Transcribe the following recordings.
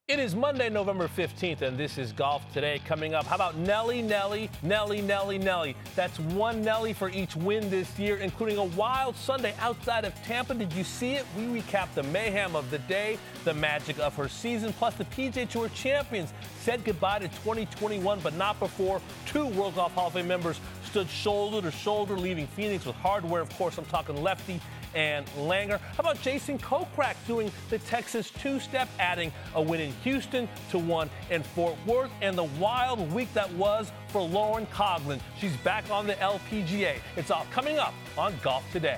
It is Monday, November 15th, and this is Golf Today. Coming up, how about Nelly? That's one Nelly for each win this year, including a wild Sunday outside of Tampa. Did you see it? We recap the mayhem of the day, the magic of her season, plus the PGA Tour champions said goodbye to 2021, but not before two World Golf Hall of Fame members stood shoulder to shoulder, leaving Phoenix with hardware. Of course, I'm talking Lefty and Langer. How about Jason Kokrak doing the Texas two-step, adding a win in Houston to one in Fort Worth, and the wild week that was for Lauren Coughlin. She's back on the LPGA. It's all coming up on Golf Today.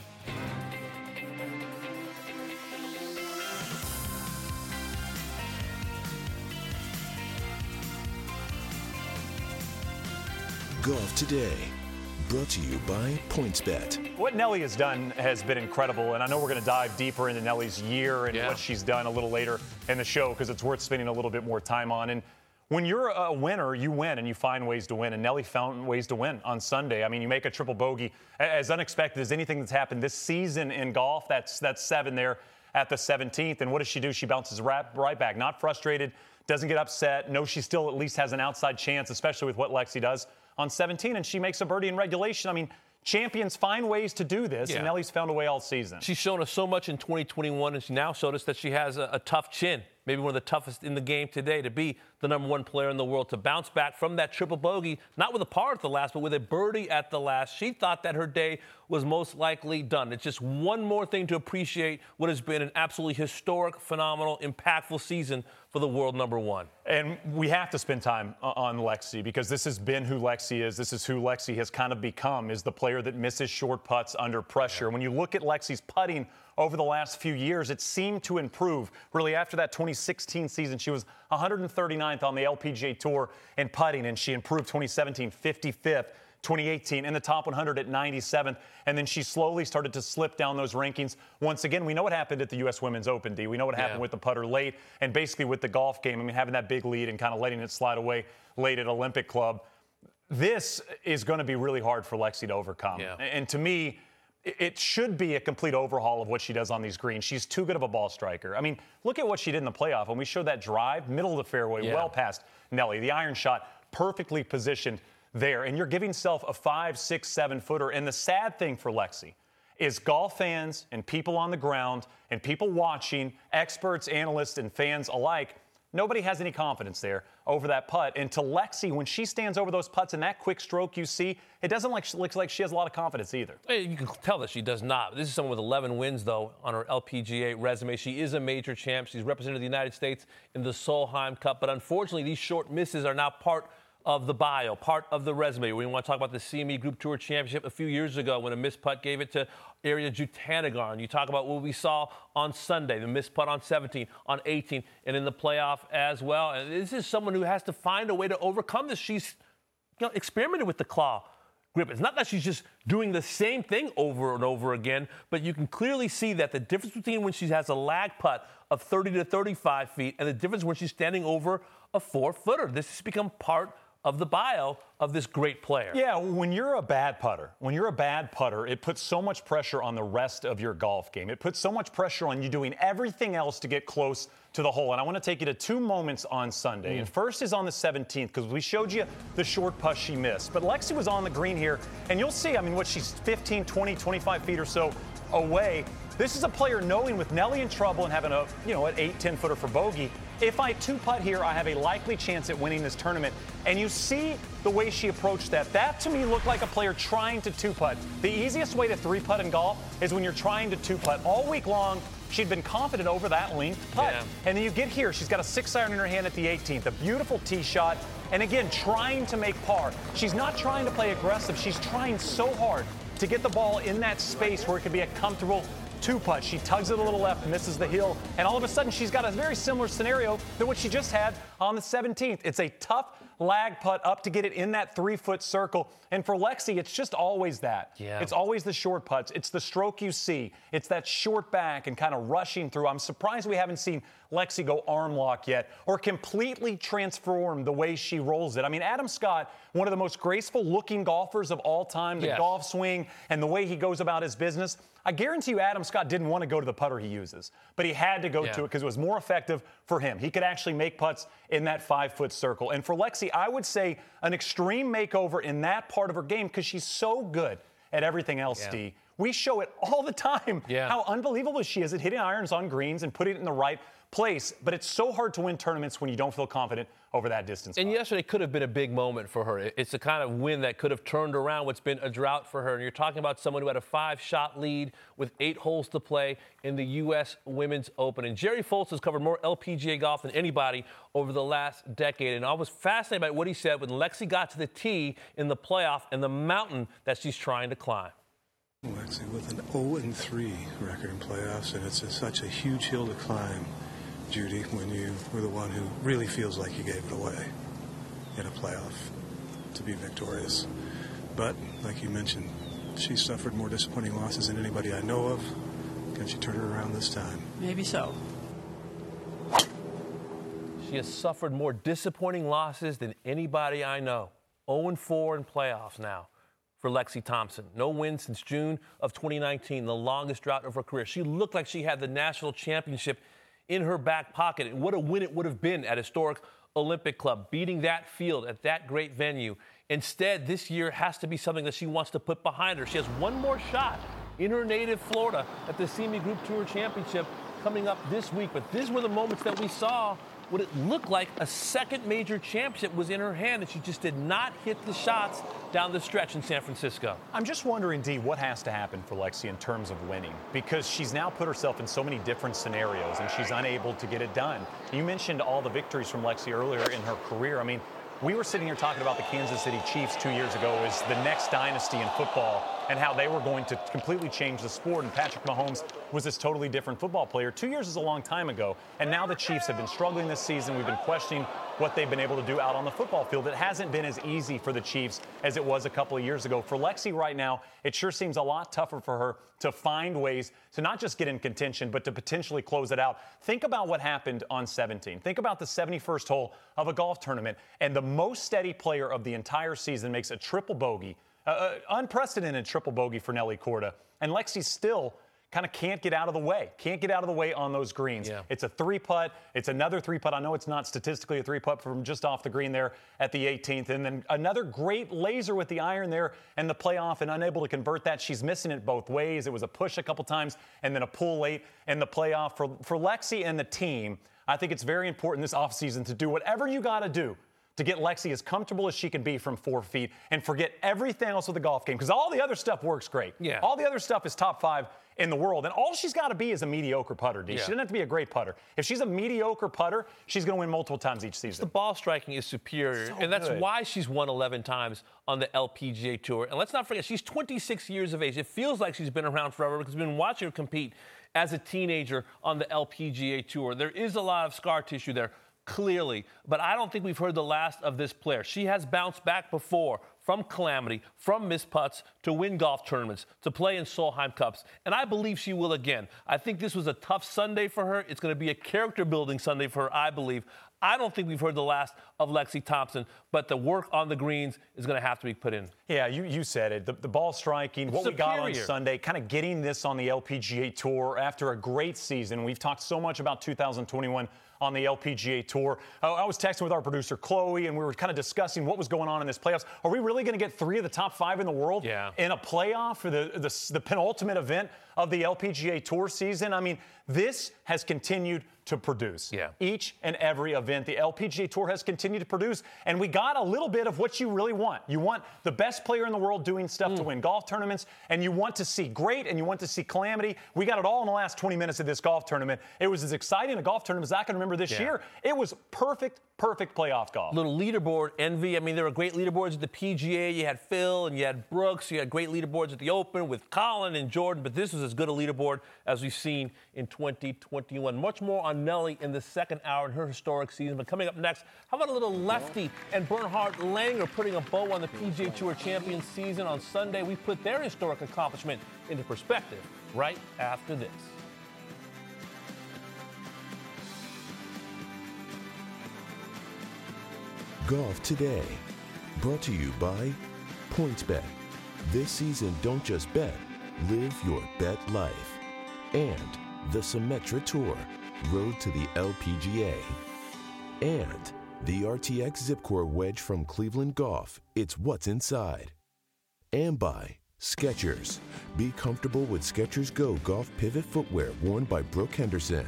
Golf Today, brought to you by PointsBet. What Nelly has done has been incredible, and I know we're going to dive deeper into Nelly's year and what she's done a little later in the show because it's worth spending a little bit more time on. And when you're a winner, you win and you find ways to win, and Nelly found ways to win on Sunday. I mean, you make a triple bogey, as unexpected as anything that's happened this season in golf. That's seven there at the 17th, and what does she do? She bounces right back, not frustrated, doesn't get upset, knows she still at least has an outside chance, especially with what Lexi does on 17, and she makes a birdie in regulation. I mean, champions find ways to do this, and Nelly's found a way all season. She's shown us so much in 2021, and she now showed us that she has a tough chin, maybe one of the toughest in the game today, to be the number one player in the world, to bounce back from that triple bogey, not with a par at the last, but with a birdie at the last. She thought that her day was most likely done. It's just one more thing to appreciate what has been an absolutely historic, phenomenal, impactful season for the world number one. And we have to spend time on Lexi because this has been who Lexi is. This is who Lexi has kind of become, is the player that misses short putts under pressure. When you look at Lexi's putting over the last few years, it seemed to improve. Really, after that 2016 season, she was 139th on the LPGA Tour in putting, and she improved 2017, 55th. 2018 in the top 100 at 97th, and then she slowly started to slip down those rankings. Once again, we know what happened at the U.S. Women's Open, D. We know what happened with the putter late, and basically with the golf game, I mean, having that big lead and kind of letting it slide away late at Olympic Club. This is going to be really hard for Lexi to overcome. And to me, it should be a complete overhaul of what she does on these greens. She's too good of a ball striker. I mean, look at what she did in the playoff. When we showed that drive, middle of the fairway, well past Nelly. The iron shot perfectly positioned there, and you're giving yourself a 5, 6, 7 footer. And the sad thing for Lexi is golf fans and people on the ground and people watching, experts, analysts, and fans alike, nobody has any confidence there over that putt. And to Lexi, when she stands over those putts and that quick stroke you see, it doesn't look like she has a lot of confidence either. You can tell that she does not. This is someone with 11 wins, though, on her LPGA resume. She is a major champ. She's represented the United States in the Solheim Cup. But unfortunately, these short misses are now part of the bio, part of the resume. We want to talk about the CME Group Tour Championship a few years ago when a missed putt gave it to Ariya Jutanugarn. You talk about what we saw on Sunday, the missed putt on 17, on 18, and in the playoff as well. And this is someone who has to find a way to overcome this. She's experimented with the claw grip. It's not that she's just doing the same thing over and over again, but you can clearly see that the difference between when she has a lag putt of 30 to 35 feet and the difference when she's standing over a 4-footer. This has become part of the bio of this great player. Yeah, when you're a bad putter, it puts so much pressure on the rest of your golf game. It puts so much pressure on you doing everything else to get close to the hole. And I want to take you to two moments on Sunday. And first is on the 17th, because we showed you the short putt she missed. But Lexi was on the green here, and you'll see, I mean, she's 15, 20, 25 feet or so away. This is a player knowing with Nelly in trouble and having an 8, 10-footer for bogey, if I two-putt here, I have a likely chance at winning this tournament. And you see the way she approached that. That, to me, looked like a player trying to two-putt. The easiest way to three-putt in golf is when you're trying to two-putt. All week long, she'd been confident over that length putt. And then you get here. She's got a 6-iron in her hand at the 18th. A beautiful tee shot. And, again, trying to make par. She's not trying to play aggressive. She's trying so hard to get the ball in that space where it could be a comfortable two-putt. She tugs it a little left, misses the hill, and all of a sudden she's got a very similar scenario than what she just had on the 17th. It's a tough lag putt up to get it in that 3-foot circle. And for Lexi, it's just always that. Yeah. It's always the short putts. It's the stroke you see. It's that short back and kind of rushing through. I'm surprised we haven't seen Lexi go arm lock yet or completely transform the way she rolls it. I mean, Adam Scott, one of the most graceful looking golfers of all time, the Yes. golf swing and the way he goes about his business. I guarantee you Adam Scott didn't want to go to the putter he uses, but he had to go to it because it was more effective for him. He could actually make putts in that 5-foot circle. And for Lexi, I would say an extreme makeover in that part of her game because she's so good at everything else, Steve. We show it all the time, how unbelievable she is at hitting irons on greens and putting it in the right place. But it's so hard to win tournaments when you don't feel confident over that distance. And yesterday could have been a big moment for her. It's the kind of win that could have turned around what's been a drought for her. And you're talking about someone who had a 5-shot lead with 8 holes to play in the U.S. Women's Open. And Jerry Foltz has covered more LPGA golf than anybody over the last decade. And I was fascinated by what he said when Lexi got to the tee in the playoff and the mountain that she's trying to climb. Lexi with an 0-3 record in playoffs, and it's such a huge hill to climb, Judy, when you were the one who really feels like you gave it away in a playoff to be victorious. But, like you mentioned, she suffered more disappointing losses than anybody I know of. Can she turn it around this time? Maybe so. She has suffered more disappointing losses than anybody I know. 0-4 in playoffs now for Lexi Thompson. No win since June of 2019, the longest drought of her career. She looked like she had the national championship in her back pocket. And what a win it would have been at historic Olympic Club, beating that field at that great venue. Instead, this year has to be something that she wants to put behind her. She has one more shot in her native Florida at the CME Group Tour Championship coming up this week. But these were the moments that we saw what it looked like a second major championship was in her hand, and she just did not hit the shots down the stretch in San Francisco. I'm just wondering, Dee, what has to happen for Lexi in terms of winning? Because she's now put herself in so many different scenarios, and she's unable to get it done. You mentioned all the victories from Lexi earlier in her career. I mean, we were sitting here talking about the Kansas City Chiefs 2 years ago as the next dynasty in football and how they were going to completely change the sport. And Patrick Mahomes was this totally different football player. 2 years is a long time ago. And now the Chiefs have been struggling this season. We've been questioning what they've been able to do out on the football field. It hasn't been as easy for the Chiefs as it was a couple of years ago. For Lexi right now, it sure seems a lot tougher for her to find ways to not just get in contention, but to potentially close it out. Think about what happened on 17. Think about the 71st hole of a golf tournament, and the most steady player of the entire season makes a triple bogey, unprecedented triple bogey for Nelly Korda, and Lexi still kind of can't get out of the way on those greens. Yeah. It's a 3-putt. It's another 3-putt. I know it's not statistically a 3-putt from just off the green there at the 18th. And then another great laser with the iron there and the playoff and unable to convert that. She's missing it both ways. It was a push a couple times and then a pull late in the playoff. For Lexi and the team, I think it's very important this offseason to do whatever you got to do to get Lexi as comfortable as she can be from 4 feet and forget everything else with the golf game, because all the other stuff works great. Yeah. All the other stuff is top 5 in the world, and all she's got to be is a mediocre putter, D. Yeah. She doesn't have to be a great putter. If she's a mediocre putter, she's going to win multiple times each season. The ball striking is superior, So and that's good. why she's won 11 times on the LPGA Tour. And let's not forget, she's 26 years of age. It feels like she's been around forever because we've been watching her compete as a teenager on the LPGA Tour. There is a lot of scar tissue there, clearly, but I don't think we've heard the last of this player. She has bounced back before from calamity, from missed putts, to win golf tournaments, to play in Solheim Cups, and I believe she will again. I think this was a tough Sunday for her. It's going to be a character-building Sunday for her, I believe. I don't think we've heard the last of Lexi Thompson, but the work on the greens is going to have to be put in. Yeah, you said it. The ball striking, what we got on Sunday, kind of getting this on the LPGA Tour after a great season. We've talked so much about 2021 on the LPGA Tour. I was texting with our producer, Chloe, and we were kind of discussing what was going on in this playoffs. Are we really going to get 3 of the top 5 in the world in a playoff for the penultimate event of the LPGA Tour season? I mean, this has continued to produce. Each and every event, the LPGA Tour has continued to produce, and we got a little bit of what you really want. You want the best player in the world doing stuff to win golf tournaments, and you want to see great, and you want to see calamity. We got it all in the last 20 minutes of this golf tournament. It was as exciting a golf tournament as I can remember this year. It was perfect playoff golf. Little leaderboard envy. I mean, there were great leaderboards at the PGA. You had Phil and you had Brooks. You had great leaderboards at the Open with Colin and Jordan, but this was as good a leaderboard as we've seen in 2021. Much more on on Nelly in the second hour in her historic season. But coming up next, how about a little lefty and Bernhard Langer putting a bow on the PGA Tour Champions season on Sunday? We put their historic accomplishment into perspective right after this. Golf Today, brought to you by PointsBet. This season, don't just bet, live your bet life. And the Symetra Tour, Road to the LPGA. And the RTX Zipcore Wedge from Cleveland Golf, it's what's inside. And by Skechers. Be comfortable with Skechers Go Golf Pivot Footwear worn by Brooke Henderson.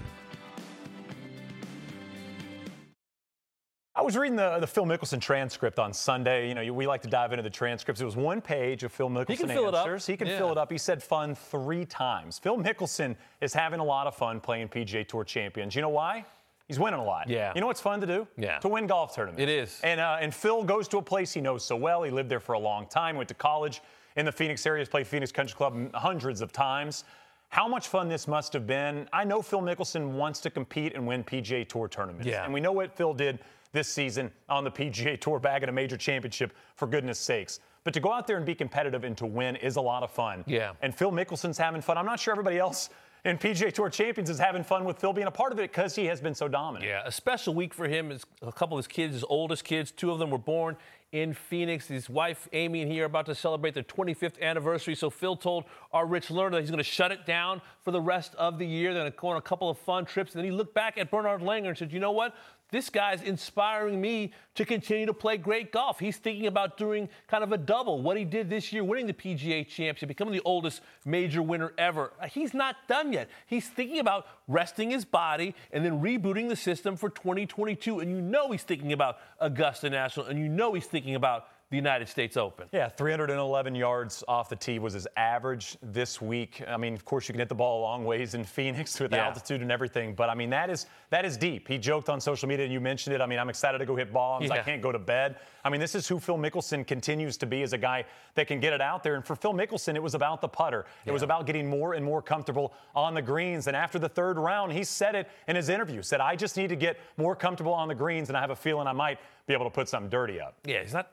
I was reading the Phil Mickelson transcript on Sunday. You know, we like to dive into the transcripts. It was one page of Phil Mickelson He can fill it up. He can fill it up. He said fun 3 times. Phil Mickelson is having a lot of fun playing PGA Tour Champions. You know why? He's winning a lot. Yeah. You know what's fun to do? Yeah. To win golf tournaments. It is. And Phil goes to a place he knows so well. He lived there for a long time, went to college in the Phoenix area, has played Phoenix Country Club hundreds of times. How much fun this must have been. I know Phil Mickelson wants to compete and win PGA Tour tournaments. Yeah. And we know what Phil did this season on the PGA Tour, bagging a major championship, for goodness sakes. But to go out there and be competitive and to win is a lot of fun. Yeah. And Phil Mickelson's having fun. I'm not sure everybody else in PGA Tour Champions is having fun with Phil being a part of it because he has been so dominant. Yeah, a special week for him is a couple of his kids, his oldest kids, 2 of them were born in Phoenix. His wife, Amy, and he are about to celebrate their 25th anniversary. So Phil told our Rich Lerner that he's going to shut it down for the rest of the year. They're going to go on a couple of fun trips. And then he looked back at Bernhard Langer and said, you know what? This guy's inspiring me to continue to play great golf. He's thinking about doing kind of a double. What he did this year, winning the PGA Championship, becoming the oldest major winner ever. He's not done yet. He's thinking about resting his body and then rebooting the system for 2022. And you know he's thinking about Augusta National, and you know he's thinking about the United States Open. Yeah, 311 yards off the tee was his average this week. I mean, of course, you can hit the ball a long ways in Phoenix with altitude and everything, but I mean, that is deep. He joked on social media, and you mentioned it. I mean, I'm excited to go hit bombs. I can't go to bed. I mean, this is who Phil Mickelson continues to be, as a guy that can get it out there. And for Phil Mickelson, it was about the putter. It was about getting more and more comfortable on the greens. And after the 3rd round, he said it in his interview, said, I just need to get more comfortable on the greens, and I have a feeling I might be able to put something dirty up. Yeah, he's not.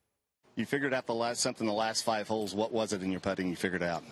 You figured out the last 5 holes. What was it in your putting you figured out?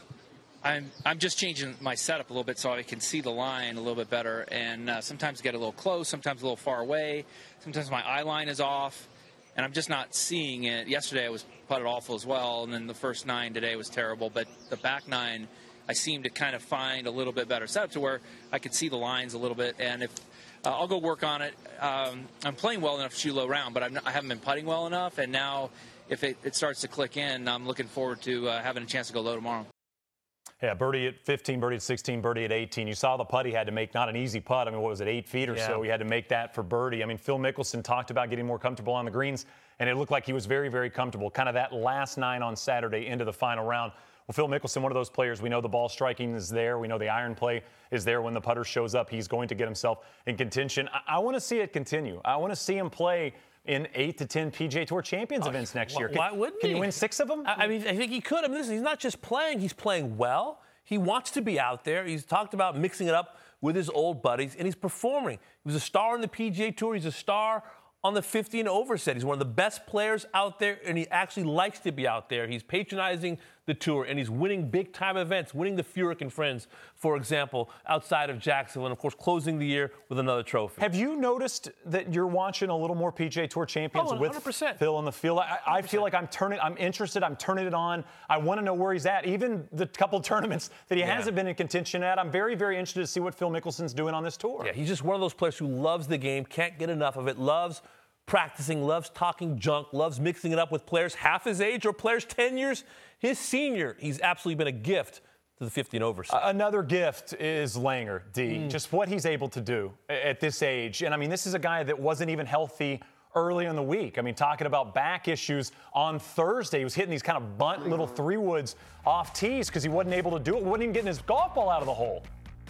I'm just changing my setup a little bit so I can see the line a little bit better, and sometimes get a little close, sometimes a little far away, sometimes my eye line is off, and I'm just not seeing it. Yesterday I was putted awful as well, and then the first 9 today was terrible, but the back 9 I seem to kind of find a little bit better setup to where I could see the lines a little bit, and if I'll go work on it. I'm playing well enough to shoot low round, but I haven't been putting well enough, and now if it starts to click in, I'm looking forward to having a chance to go low tomorrow. Yeah, birdie at 15, birdie at 16, birdie at 18. You saw the putt he had to make, not an easy putt. I mean, what was it, 8 feet or so? He had to make that for birdie. I mean, Phil Mickelson talked about getting more comfortable on the greens, and it looked like he was very, very comfortable. Kind of that last 9 on Saturday into the final round. Well, Phil Mickelson, one of those players, we know the ball striking is there. We know the iron play is there. When the putter shows up, he's going to get himself in contention. I want to see it continue. I want to see him play in 8 to 10 PGA Tour Champions events next year. Why wouldn't he? Can you win 6 of them? I mean, I think he could. I mean, listen, he's not just playing. He's playing well. He wants to be out there. He's talked about mixing it up with his old buddies, and he's performing. He was a star on the PGA Tour. He's a star on the 50 and over set. He's one of the best players out there, and he actually likes to be out there. He's patronizing the tour, and he's winning big-time events, winning the Furyk and Friends, for example, outside of Jacksonville, and, of course, closing the year with another trophy. Have you noticed that you're watching a little more PGA Tour Champions with Phil on the field? I feel like I'm interested. I'm turning it on. I want to know where he's at. Even the couple tournaments that he hasn't been in contention at, I'm very, very interested to see what Phil Mickelson's doing on this tour. Yeah, he's just one of those players who loves the game, can't get enough of it, loves practicing, loves talking junk, loves mixing it up with players half his age or players 10 years his senior. He's absolutely been a gift to the 50 and over side. Another gift is Langer, D. Just what he's able to do at this age. And, I mean, this is a guy that wasn't even healthy early in the week. I mean, talking about back issues on Thursday. He was hitting these kind of bunt little 3-woods off tees because he wasn't able to do it. Wasn't even getting his golf ball out of the hole.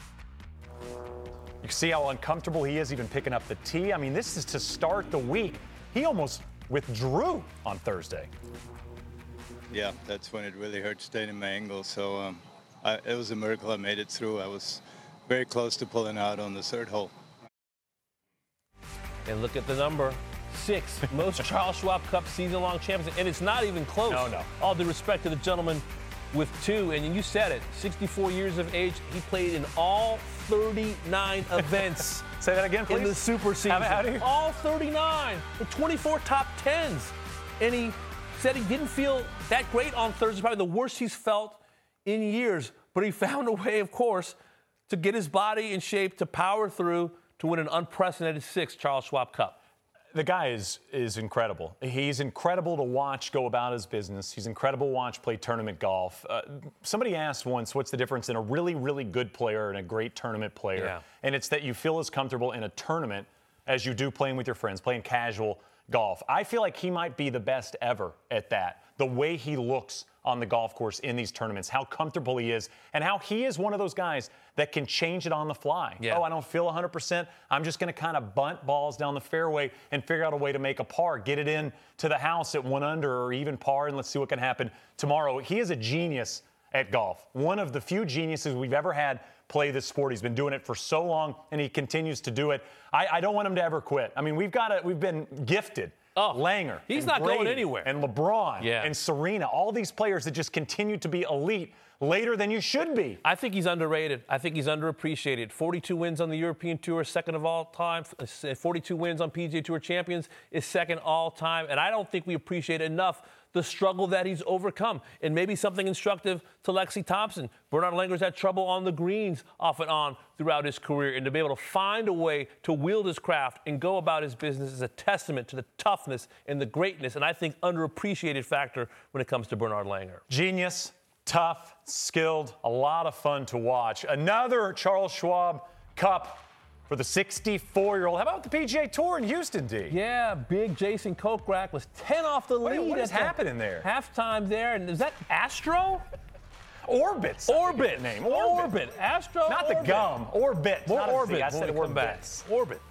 You can see how uncomfortable he is even picking up the tee. I mean, this is to start the week. He almost withdrew on Thursday. Yeah, that's when it really hurt, staying in my angle. So it was a miracle I made it through. I was very close to pulling out on the 3rd hole. And look at the number. 6. Most Charles Schwab Cup season-long champions. And it's not even close. No. All due respect to the gentleman with 2. And you said it, 64 years of age. He played in all 39 events. Say that again, please. In the Super Season. How do you? All 39. With 24 top 10s. And he said he didn't feel that great on Thursday. Probably the worst he's felt in years. But he found a way, of course, to get his body in shape, to power through, to win an unprecedented 6th Charles Schwab Cup. The guy is incredible. He's incredible to watch go about his business. He's incredible to watch play tournament golf. Somebody asked once, what's the difference in a really, really good player and a great tournament player? Yeah. And it's that you feel as comfortable in a tournament as you do playing with your friends, playing casual golf. I feel like he might be the best ever at that. The way he looks on the golf course in these tournaments, how comfortable he is, and how he is one of those guys that can change it on the fly. Yeah. Oh, I don't feel 100%. I'm just going to kind of bunt balls down the fairway and figure out a way to make a par, get it in to the house at 1 under or even par, and let's see what can happen tomorrow. He is a genius at golf. One of the few geniuses we've ever had play this sport. He's been doing it for so long, and he continues to do it. I don't want him to ever quit. I mean, we've been gifted. Langer. He's and not Brady, going anywhere. And LeBron and Serena, all these players that just continue to be elite later than you should be. I think he's underrated. I think he's underappreciated. 42 wins on the European Tour, second of all time. 42 wins on PGA Tour Champions is second all time. And I don't think we appreciate enough the struggle that he's overcome. And maybe something instructive to Lexi Thompson. Bernard Langer's had trouble on the greens off and on throughout his career. And to be able to find a way to wield his craft and go about his business is a testament to the toughness and the greatness, and I think underappreciated factor when it comes to Bernard Langer. Genius, tough, skilled, a lot of fun to watch. Another Charles Schwab Cup for the 64-year-old. How about the PGA Tour in Houston, D? Yeah, big Jason Kokrak was 10 off the lead. What is happening there? Halftime there. And is that Astro? Orbit. Name. Orbit. Astro. Not the gum. Orbit. More not Orbit. I said Orbit. Orbit.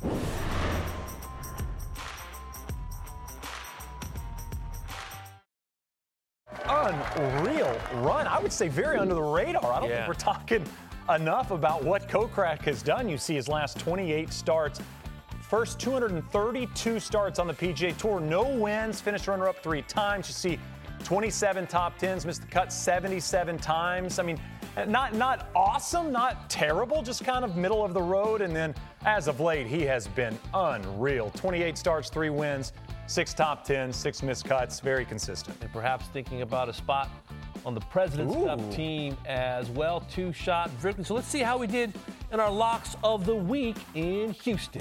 Unreal run. I would say very under the radar. I don't think we're talking enough about what Kokrak has done. You see his last 28 starts. First 232 starts on the PGA Tour. No wins. Finished runner-up 3 times. You see 27 top 10s. Missed the cut 77 times. I mean, not awesome, not terrible, just kind of middle of the road. And then as of late, he has been unreal. 28 starts, 3 wins, 6 top 10s, 6 missed cuts. Very consistent. And perhaps thinking about a spot on the President's Cup team as well. 2-shot victory. So let's see how we did in our locks of the week in Houston.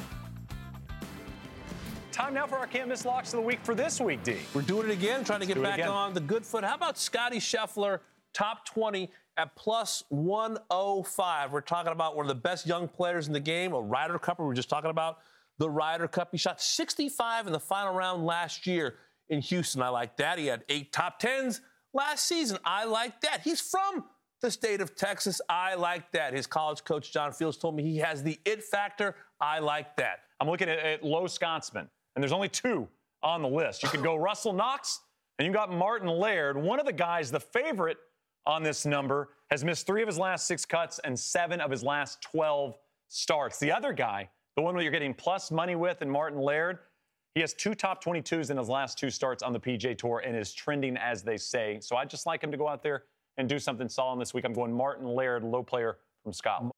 Time now for our can't miss locks of the week for this week, D. We're doing it again, trying to get back on the good foot. How about Scotty Scheffler, top 20 at plus 105? We're talking about one of the best young players in the game, a Ryder Cup. We were just talking about the Ryder Cup. He shot 65 in the final round last year in Houston. I like that. He had 8 top 10s last season. I like that. He's from the state of Texas. I like that. His college coach, John Fields, told me he has the it factor. I like that. I'm looking at Low Scotsman, and there's only 2 on the list. You could go Russell Knox, and you got Martin Laird. One of the guys, the favorite on this number, has missed 3 of his last 6 cuts and 7 of his last 12 starts. The other guy, the one where you're getting plus money with, and Martin Laird, he has 2 top 22s in his last 2 starts on the PGA Tour and is trending, as they say. So I'd just like him to go out there and do something solid this week. I'm going Martin Laird, low player from Scotland.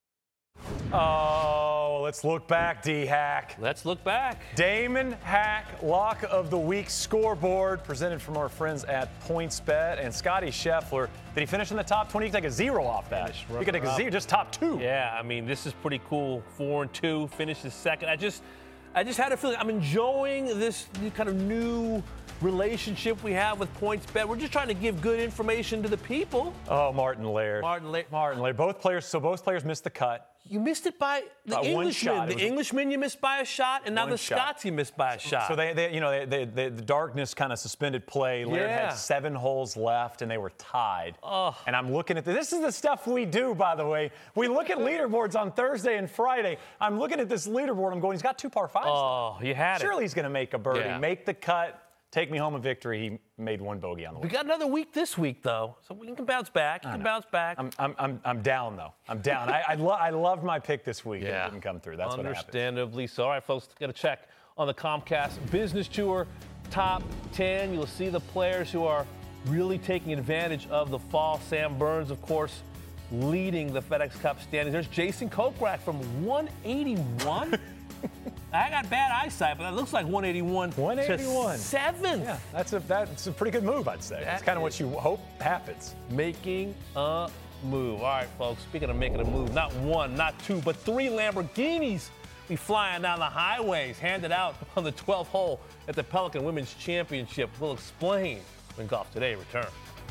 Oh, let's look back, D-Hack. Let's look back. Damon Hack, lock of the week scoreboard, presented from our friends at PointsBet. And Scotty Scheffler, did he finish in the top 20? You can take a 0 off that. You can take a 0, just top 2. Yeah, I mean, this is pretty cool. 4-2, finishes second. I just had a feeling I'm enjoying this kind of new relationship we have with PointsBet. We're just trying to give good information to the people. Oh, Martin Laird. Martin Laird. Both players missed the cut. You missed it by the Englishman. The Englishman you missed by a shot, and now the Scots you missed by a shot. So the darkness kind of suspended play. Laird had 7 holes left, and they were tied. Oh. And I'm looking at this is the stuff we do, by the way. We look at leaderboards on Thursday and Friday. I'm looking at this leaderboard. I'm going, he's got 2 par 5s. Oh, you had it. Surely he's going to make a birdie, make the cut, take me home a victory. He made one bogey on the way. We got another week this week, though, so we can bounce back. You can bounce back. I'm down, though. I'm down. I loved my pick this week. Yeah. It didn't come through. That's what happened. Understandably so. All right, folks, got to check on the Comcast Business Tour Top 10. You'll see the players who are really taking advantage of the fall. Sam Burns, of course, leading the FedEx Cup standings. There's Jason Kokrak from 181. I got bad eyesight, but that looks like 181. 181. To 7th. Yeah, that's a pretty good move, I'd say. That's kind of what you hope happens. Making a move. All right, folks, speaking of making a move, not one, not two, but 3 Lamborghinis be flying down the highways, handed out on the 12th hole at the Pelican Women's Championship. We'll explain when Golf Today returns.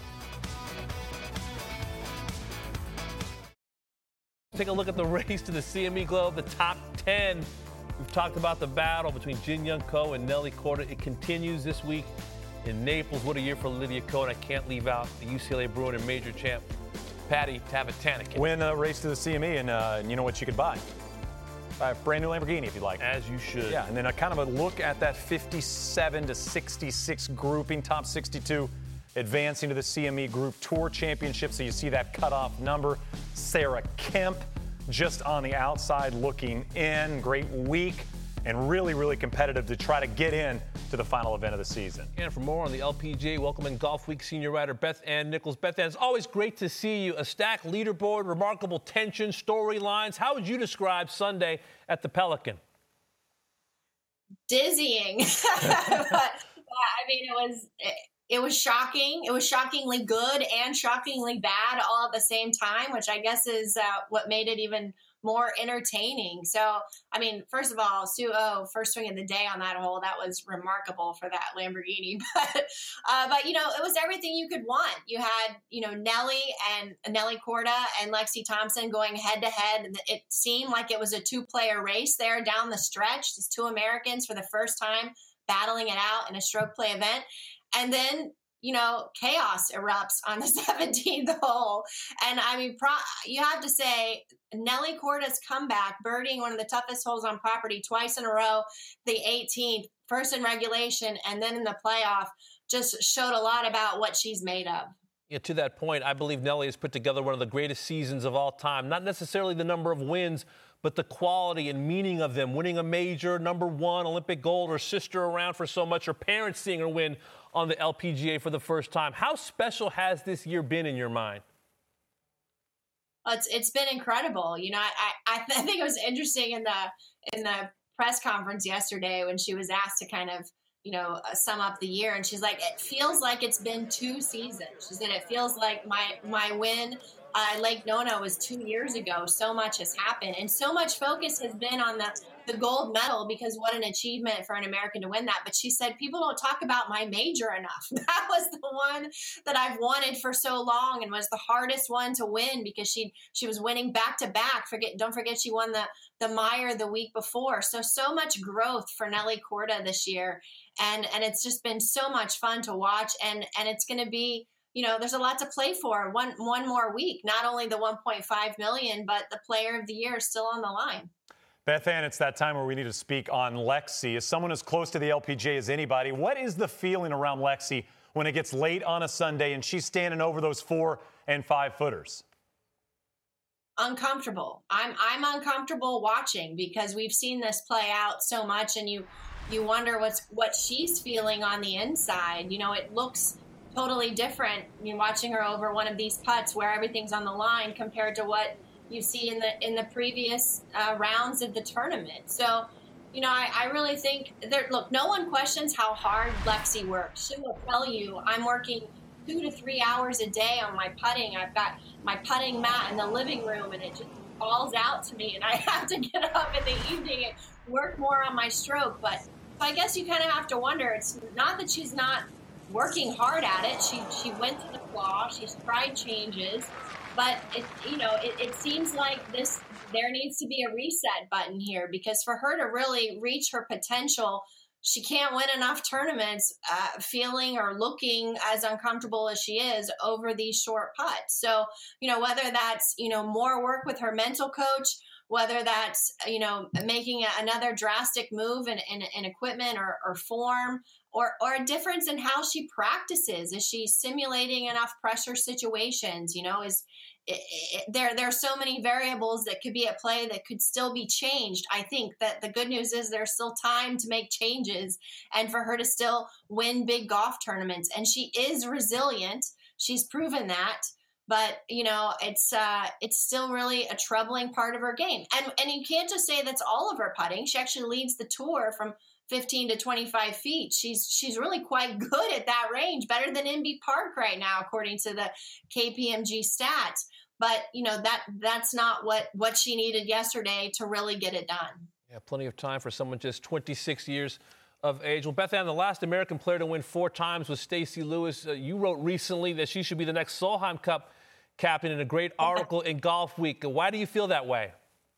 Take a look at the race to the CME Globe, the top 10. We've talked about the battle between Jin Young Ko and Nelly Korda. It continues this week in Naples. What a year for Lydia Ko, and I can't leave out the UCLA Bruin and major champ, Patty Tavatanich. Win a race to the CME, and you know what you could buy? Buy a brand new Lamborghini if you'd like. As you should. Yeah, and then a kind of a look at that 57 to 66 grouping, top 62 advancing to the CME Group Tour Championship. So you see that cutoff number. Sarah Kemp just on the outside looking in. Great week and really, really competitive to try to get in to the final event of the season. And for more on the LPGA, welcome in Golf Week senior writer Beth Ann Nichols. Beth Ann, it's always great to see you. A stacked leaderboard, remarkable tension, storylines. How would you describe Sunday at the Pelican? Dizzying. I mean, it was shocking. It was shockingly good and shockingly bad all at the same time, which I guess is what made it even more entertaining. So, I mean, first of all, Suo, first swing of the day on that hole, that was remarkable for that Lamborghini. But you know, it was everything you could want. You had, you know, Nelly Korda and Lexi Thompson going head to head. It seemed like it was a 2-player race there down the stretch. These 2 Americans for the first time battling it out in a stroke play event. And then, you know, chaos erupts on the 17th hole. And I mean, you have to say, Nelly Korda's comeback, birdieing one of the toughest holes on property twice in a row, the 18th, first in regulation, and then in the playoff, just showed a lot about what she's made of. Yeah, to that point, I believe Nelly has put together one of the greatest seasons of all time. Not necessarily the number of wins, but the quality and meaning of them. Winning a major, #1, Olympic gold, her sister around for so much, her parents seeing her win on the LPGA for the first time. How special has this year been in your mind? It's been incredible. You know, I think it was interesting in the press conference yesterday when she was asked to kind of, you know, sum up the year, and she's like, it feels like it's been 2 seasons. She said it feels like my win Lake Nona was 2 years ago. So much has happened, and so much focus has been on the gold medal, because what an achievement for an American to win that. But she said, people don't talk about my major enough. That was the one that I've wanted for so long and was the hardest one to win, because she was winning back to back. Don't forget she won the Meyer the week before. So much growth for Nelly Korda this year. And it's just been so much fun to watch. And it's going to be, you know, there's a lot to play for. One more week, not only the $1.5 million, but the player of the year is still on the line. Beth Ann, it's that time where we need to speak on Lexi. As someone as close to the LPGA as anybody, what is the feeling around Lexi when it gets late on a Sunday and she's standing over those 4 and 5 footers? Uncomfortable. I'm uncomfortable watching, because we've seen this play out so much, and you wonder what she's feeling on the inside. You know, it looks totally different. You're watching her over one of these putts where everything's on the line compared to what you see in the previous rounds of the tournament. So, you know, I really think look, no one questions how hard Lexi works. She will tell you, I'm working 2 to 3 hours a day on my putting. I've got my putting mat in the living room, and it just falls out to me, and I have to get up in the evening and work more on my stroke. But I guess you kind of have to wonder, it's not that she's not working hard at it. She went to the flaw. She's tried changes. But it seems like there needs to be a reset button here, because for her to really reach her potential, she can't win enough tournaments feeling or looking as uncomfortable as she is over these short putts. So, you know, whether that's, you know, more work with her mental coach, whether that's, making another drastic move in equipment or form, or a difference in how she practices. Is she simulating enough pressure situations? There are so many variables that could be at play that could still be changed. I think that the good news is there's still time to make changes and for her to still win big golf tournaments. And she is resilient. She's proven that. But, it's still really a troubling part of her game. And you can't just say that's all of her putting. She actually leads the tour from 15 to 25 feet. She's really quite good at that range, better than Inbee Park right now, according to the KPMG stats. But, that's not what she needed yesterday to really get it done. Yeah, plenty of time for someone just 26 years of age. Well, Beth Ann, the last American player to win 4 times was Stacy Lewis. You wrote recently that she should be the next Solheim Cup captain in a great article in Golf Week. Why do you feel that way?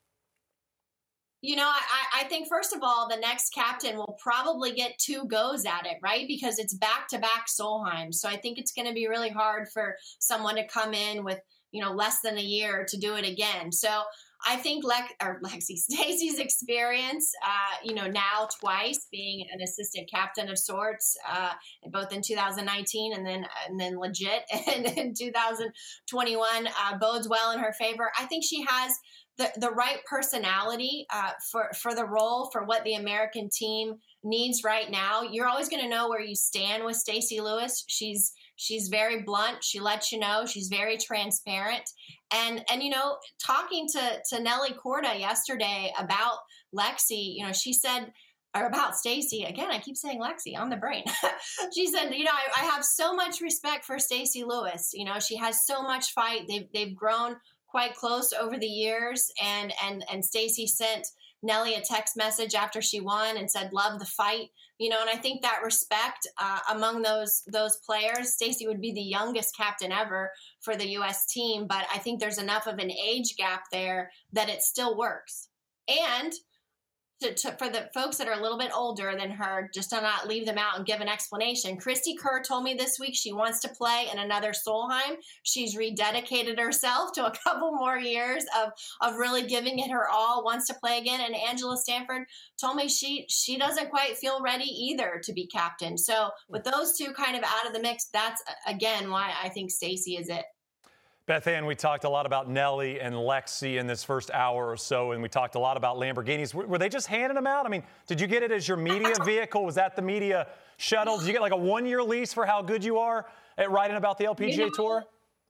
I think, first of all, the next captain will probably get 2 goes at it, right? Because it's back-to-back Solheim. So I think it's going to be really hard for someone to come in with, less than a year to do it again. So I think Stacy's experience, now twice being an assistant captain of sorts, both in 2019 and then legit and in 2021, bodes well in her favor. I think she has the right personality for the role, for what the American team needs right now. You're always going to know where you stand with Stacy Lewis. She's very blunt. She lets you know. She's very transparent. And talking to Nelly Korda yesterday about Lexi, she said, or about Stacy, again, I keep saying Lexi on the brain. She said, I have so much respect for Stacy Lewis. She has so much fight. They've grown quite close over the years. And Stacy sent Nelly a text message after she won and said, love the fight. And I think that respect among those players, Stacy would be the youngest captain ever for the U.S. team, but I think there's enough of an age gap there that it still works. And for the folks that are a little bit older than her, just to not leave them out and give an explanation. Christy Kerr told me this week she wants to play in another Solheim. She's rededicated herself to a couple more years of really giving it her all, wants to play again. And Angela Stanford told me she doesn't quite feel ready either to be captain. So with those two kind of out of the mix, that's, again, why I think Stacy is it. Beth Ann, we talked a lot about Nelly and Lexi in this first hour or so, and we talked a lot about Lamborghinis. Were they just handing them out? I mean, did you get it as your media vehicle? Was that the media shuttle? Did you get like a 1-year lease for how good you are at writing about the LPGA Tour?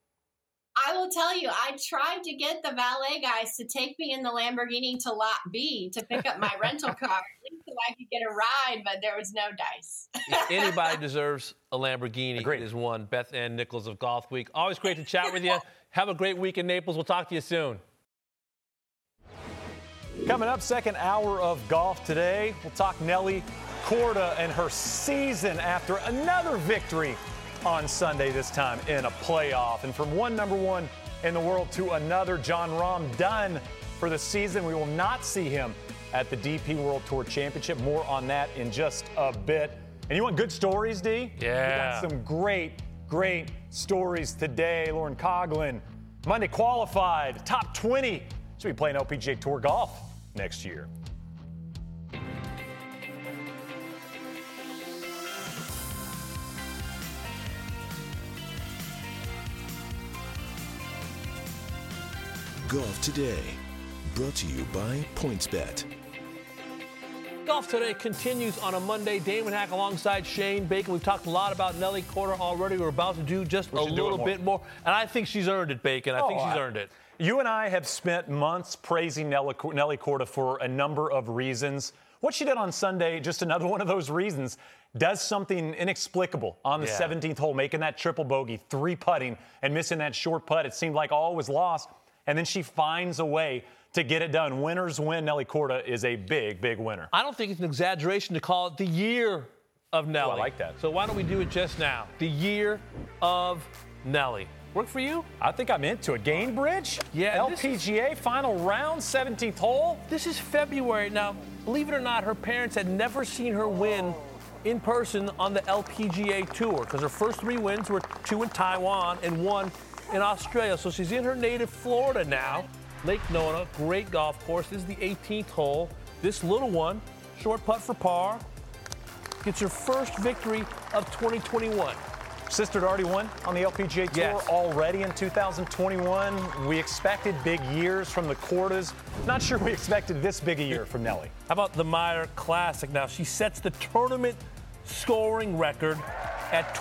I will tell you, I tried to get the valet guys to take me in the Lamborghini to Lot B to pick up my rental car so I could get a ride, but there was no dice. If anybody deserves a Lamborghini, Agreed. It is one. Beth Ann Nichols of Golf Week. Always great to chat with you. Have a great week in Naples. We'll talk to you soon. Coming up, second hour of golf today, we'll talk Nelly Korda and her season after another victory on Sunday, this time in a playoff. And from one number one in the world to another, Jon Rahm done for the season. We will not see him at the DP World Tour Championship. More on that in just a bit. And you want good stories, D? Yeah. We got some great stories today. Lauren Coughlin, Monday qualified, top 20. Should be playing LPGA Tour golf next year. Golf Today, brought to you by PointsBet. Golf Today continues on a Monday. Damon Hack alongside Shane Bacon. We've talked a lot about Nelly Korda already. We're about to do just a little bit more. And I think she's earned it, Bacon. I think she's earned it. You and I have spent months praising Nelly Korda for a number of reasons. What she did on Sunday, just another one of those reasons, does something inexplicable on the 17th hole, making that triple bogey, 3-putting, and missing that short putt. It seemed like all was lost. And then she finds a way to get it done. Winners win. Nelly Korda is a big winner. I don't think it's an exaggeration to call it the year of Nelly. Oh, I like that. So why don't we do it just now? The year of Nelly. Work for you? I think I'm into it. Gainbridge? Yeah. LPGA, final round, 17th hole. This is February. Now, believe it or not, her parents had never seen her win in person on the LPGA Tour because her first 3 wins were 2 in Taiwan and 1 in Australia. So she's in her native Florida now. Lake Nona, great golf course. This is the 18th hole. This little one, short putt for par, gets her first victory of 2021. Sister had already won on the LPGA Tour already in 2021. We expected big years from the Kordas. Not sure we expected this big a year from Nelly. How about the Meyer Classic now? She sets the tournament scoring record at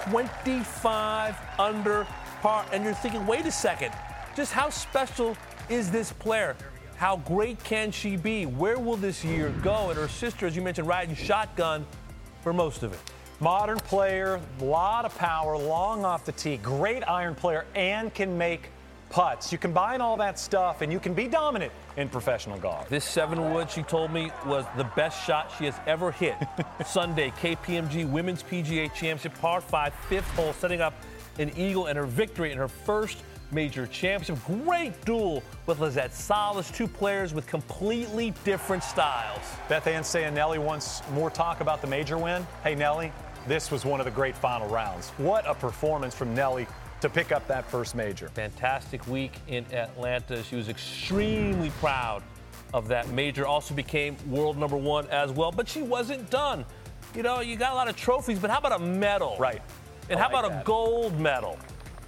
25 under par. And you're thinking, wait a second, just how special is this player? How great can she be? Where will this year go? And her sister, as you mentioned, riding shotgun for most of it. Modern player, a lot of power, long off the tee, great iron player, and can make putts. You combine all that stuff, and you can be dominant in professional golf. This 7-wood, she told me, was the best shot she has ever hit. Sunday, KPMG Women's PGA Championship, par 5, 5th hole, setting up an eagle and her victory in her first major championship. Great duel with Lizette Salas, two players with completely different styles. Beth Ann saying Nelly wants more talk about the major win. Hey, Nelly, this was one of the great final rounds. What a performance from Nelly to pick up that first major. Fantastic week in Atlanta. She was extremely proud of that major. Also became world number 1 as well. But she wasn't done. You know, you got a lot of trophies, but how about a medal? Right. And how about a gold medal?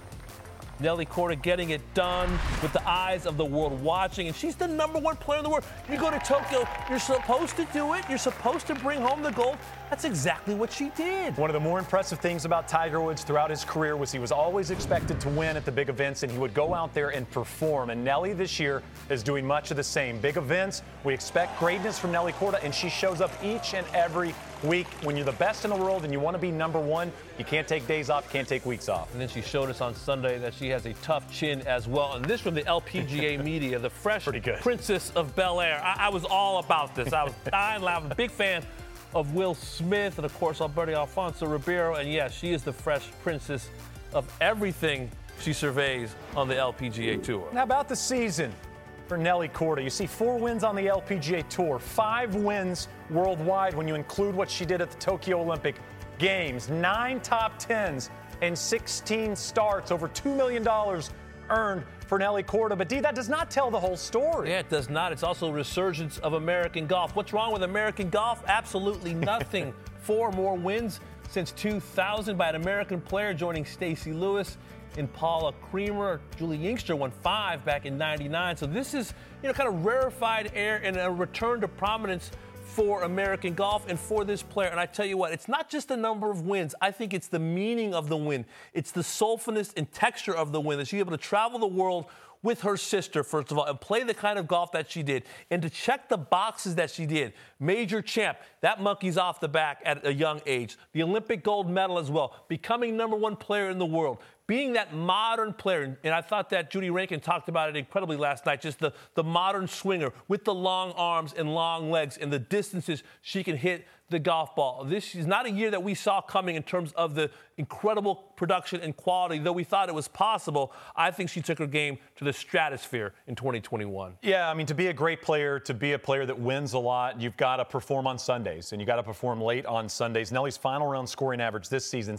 Nelly Korda getting it done with the eyes of the world watching, and she's the number 1 player in the world. You go to Tokyo, you're supposed to do it. You're supposed to bring home the gold. That's exactly what she did. One of the more impressive things about Tiger Woods throughout his career was he was always expected to win at the big events, and he would go out there and perform. And Nelly this year is doing much of the same. Big events, we expect greatness from Nelly Korda, and she shows up each and every week. When you're the best in the world and you want to be number 1, you can't take days off, you can't take weeks off. And then she showed us on Sunday that she has a tough chin as well. And this from the LPGA media, the fresh Princess of Bel-Air. I was all about this. I was dying laughing. Big fan of Will Smith and, of course, Alberto Alfonso Ribeiro. And, yes, she is the fresh princess of everything she surveys on the LPGA Tour. How about the season for Nelly Korda? You see 4 wins on the LPGA Tour, 5 wins worldwide when you include what she did at the Tokyo Olympic Games, 9 top 10s and 16 starts, over $2 million earned for Nelly Korda. But, D, that does not tell the whole story. Yeah, it does not. It's also a resurgence of American golf. What's wrong with American golf? Absolutely nothing. 4 more wins since 2000 by an American player, joining Stacey Lewis and Paula Creamer. Julie Inkster won 5 back in '99. So this is, kind of rarefied air and a return to prominence for American golf and for this player. And I tell you what, it's not just the number of wins. I think it's the meaning of the win. It's the soulfulness and texture of the win, that she's able to travel the world with her sister, first of all, and play the kind of golf that she did, and to check the boxes that she did. Major champ, that monkey's off the back at a young age. The Olympic gold medal as well, becoming number 1 player in the world, being that modern player. And I thought that Judy Rankin talked about it incredibly last night, just the modern swinger with the long arms and long legs and the distances she can hit the golf ball. This is not a year that we saw coming in terms of the incredible production and quality, though we thought it was possible. I think she took her game to the stratosphere in 2021. Yeah, I mean, to be a great player, to be a player that wins a lot, you've got to perform on Sundays, and you got to perform late on Sundays. Nelly's final round scoring average this season,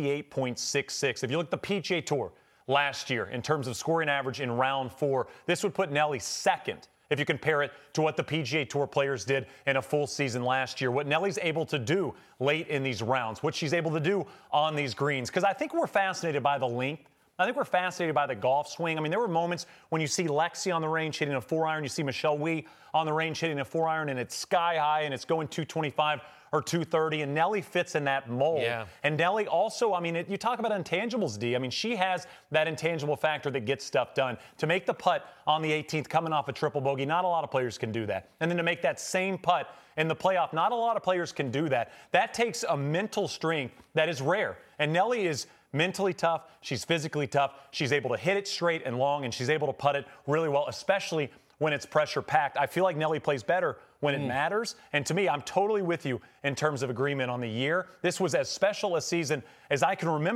68.66. If you look at the PGA Tour last year in terms of scoring average in round 4, this would put Nelly second if you compare it to what the PGA Tour players did in a full season last year. What Nelly's able to do late in these rounds, what she's able to do on these greens. Because I think we're fascinated by the length. I think we're fascinated by the golf swing. I mean, there were moments when you see Lexi on the range hitting a 4-iron, you see Michelle Wie on the range hitting a 4-iron, and it's sky high and it's going 225 or 230, and Nelly fits in that mold. Yeah. And Nelly also, I mean, you talk about intangibles, D. I mean, she has that intangible factor that gets stuff done. To make the putt on the 18th coming off a triple bogey, not a lot of players can do that. And then to make that same putt in the playoff, not a lot of players can do that. That takes a mental strength that is rare. And Nelly is mentally tough. She's physically tough. She's able to hit it straight and long, and she's able to putt it really well, especially when it's pressure-packed. I feel like Nelly plays better when it matters. And to me, I'm totally with you in terms of agreement on the year. This was as special a season as I can remember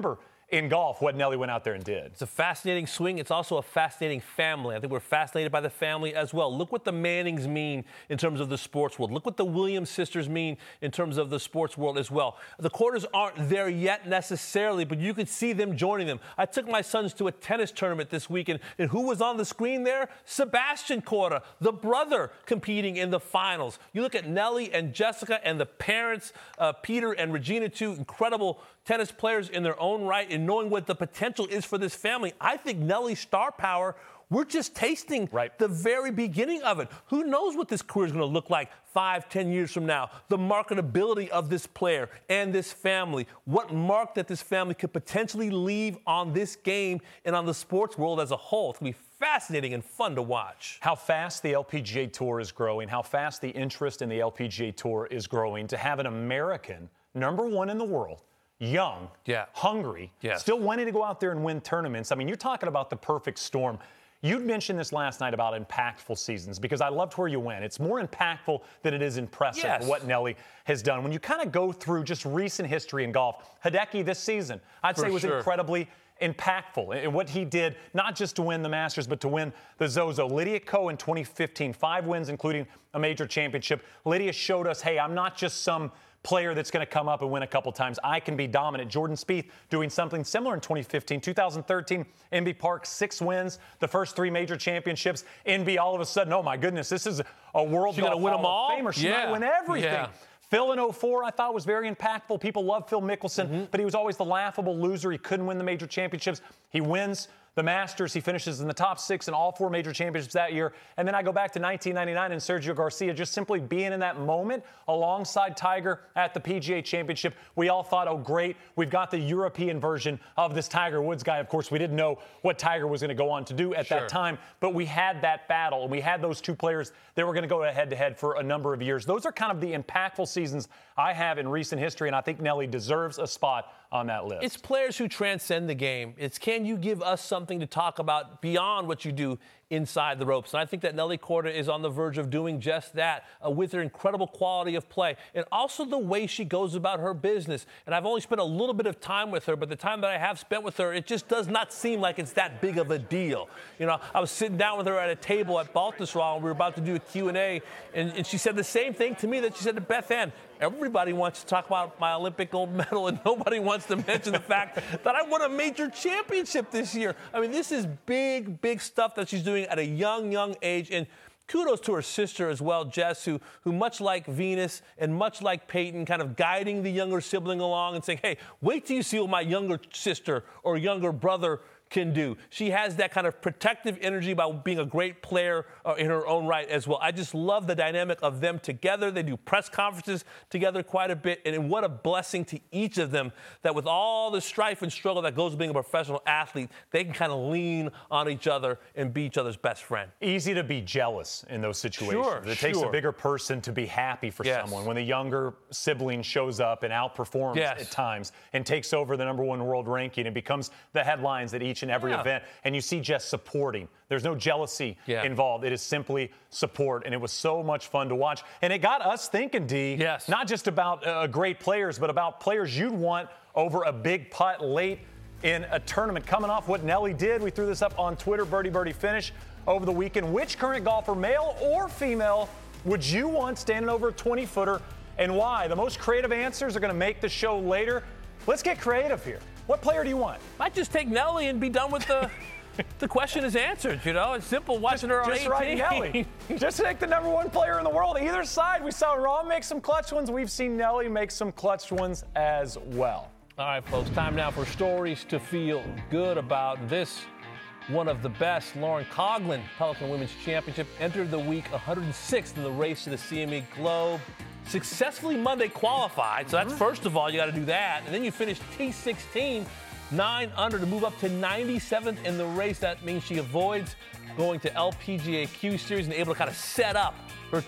in golf what Nelly went out there and did. It's a fascinating swing. It's also a fascinating family. I think we're fascinated by the family as well. Look what the Mannings mean in terms of the sports world. Look what the Williams sisters mean in terms of the sports world as well. The Kordas aren't there yet necessarily, but you could see them joining them. I took my sons to a tennis tournament this weekend, and who was on the screen there? Sebastian Korda, the brother, competing in the finals. You look at Nelly and Jessica and the parents, Peter and Regina, two incredible tennis players in their own right, and knowing what the potential is for this family. I think Nelly's star power, we're just tasting the very beginning of it. Who knows what this career is going to look like 5-10 years from now? The marketability of this player and this family, what mark that this family could potentially leave on this game and on the sports world as a whole. It's going to be fascinating and fun to watch. How fast the LPGA Tour is growing, how fast the interest in the LPGA Tour is growing. To have an American, #1 in the world, young, hungry, still wanting to go out there and win tournaments. I mean, you're talking about the perfect storm. You'd mentioned this last night about impactful seasons, because I loved where you went. It's more impactful than it is impressive what Nelly has done. When you kind of go through just recent history in golf, Hideki this season, I'd say was incredibly impactful in what he did, not just to win the Masters, but to win the Zozo. Lydia Ko in 2015, 5 wins, including a major championship. Lydia showed us, hey, I'm not just some player that's going to come up and win a couple times. I can be dominant. Jordan Spieth doing something similar in 2015. 2013, Inbee Park, 6 wins, the first 3 major championships. Inbee all of a sudden, oh my goodness, this is a world She's going to win them all? Famer. She might win everything. Phil in 04, I thought was very impactful. People love Phil Mickelson, but he was always the laughable loser. He couldn't win the major championships. He wins the Masters. He finishes in the top 6 in all 4 major championships that year. And then I go back to 1999 and Sergio Garcia just simply being in that moment alongside Tiger at the PGA Championship. We all thought, oh, great, we've got the European version of this Tiger Woods guy. Of course, we didn't know what Tiger was going to go on to do at that time, but we had that battle, and we had those 2 players that were going to go head-to-head for a number of years. Those are kind of the impactful seasons I have in recent history, and I think Nelly deserves a spot on that list. It's players who transcend the game. It's, can you give us something to talk about beyond what you do inside the ropes? And I think that Nelly Korda is on the verge of doing just that with her incredible quality of play and also the way she goes about her business. And I've only spent a little bit of time with her, but the time that I have spent with her, it just does not seem like it's that big of a deal. You know, I was sitting down with her at a table at Baltusrol, and we were about to do a Q&A, and she said the same thing to me that she said to Beth Ann. Everybody wants to talk about my Olympic gold medal, and nobody wants to mention the fact that I won a major championship this year. I mean, this is big, big stuff that she's doing at a young age. And kudos to her sister as well, Jess, who much like Venus and much like Peyton, kind of guiding the younger sibling along and saying, hey, wait till you see what my younger sister or younger brother can do. She has that kind of protective energy by being a great player in her own right as well. I just love the dynamic of them together. They do press conferences together quite a bit, and what a blessing to each of them that with all the strife and struggle that goes with being a professional athlete, they can kind of lean on each other and be each other's best friend. Easy to be jealous in those situations. It takes a bigger person to be happy for someone. When the younger sibling shows up and outperforms at times and takes over the #1 world ranking and becomes the headlines at each and every event, and you see Jess supporting. There's no jealousy involved. It is simply support, and it was so much fun to watch. And it got us thinking, D, not just about great players, but about players you'd want over a big putt late in a tournament. Coming off what Nelly did, we threw this up on Twitter, Birdie Finish, over the weekend. Which current golfer, male or female, would you want standing over a 20-footer, and why? The most creative answers are going to make the show later. Let's get creative here. What player do you want? Might just take Nelly and be done with the question is answered, you know. It's simple watching her on 18. Right, Nelly. Just take the #1 player in the world. Either side, we saw Rahm make some clutch ones. We've seen Nelly make some clutch ones as well. All right, folks, time now for stories to feel good about. This one of the best, Lauren Coughlin, Pelican Women's Championship, entered the week 106th in the race to the CME Globe. Successfully Monday qualified, so that's first of all, you got to do that. And then you finish T16, 9 under to move up to 97th in the race. That means she avoids going to LPGA Q Series and able to kind of set up for